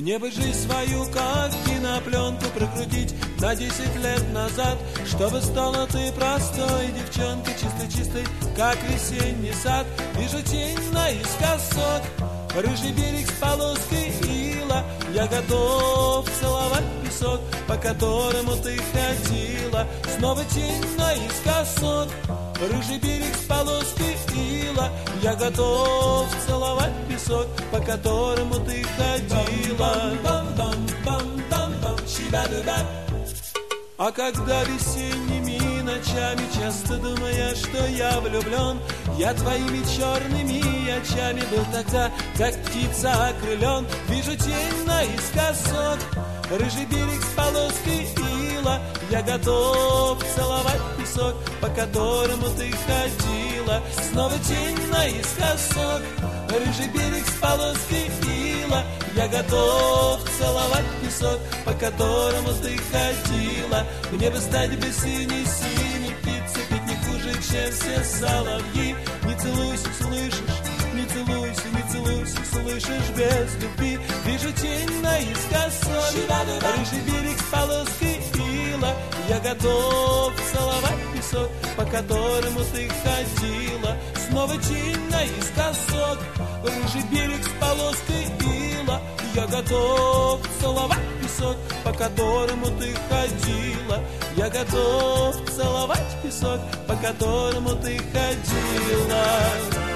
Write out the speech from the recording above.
Мне бы жизнь свою, как кинопленку, прокрутить на 10 лет назад, чтобы стала ты простой девчонкой, чистой-чистой, как весенний сад. Вижу тень наискосок, рыжий берег с полоской ила. Я готов целовать песок, по которому ты ходила. Снова тень наискосок, рыжий берег с полоской ила. Я готов целовать песок, по которому ты ходила. А когда весенними ночами часто думая, что я влюблен, я твоими черными очами был тогда, как птица окрылен. Вижу тень наискосок, рыжий берег с полоской ила. Я готов целовать песок, по которому ты ходила. Снова тень наискосок, рыжий берег с полоской ила. Я готов целовать песок, по которому ты ходила. Мне бы стать бы синей-синей птицей, ведь не хуже, чем все соловьи. Не целуйся, слышишь, не целуйся, не целуйся, слышишь, без любви. Вижу тень наискосок, рыжий берег с полоской ила. Я готов целовать песок, по которому ты ходила. Снова тень наискосок, рыжий берег с полоской ила. Я готов целовать песок, по которому ты ходила. Я готов целовать песок, по которому ты ходила.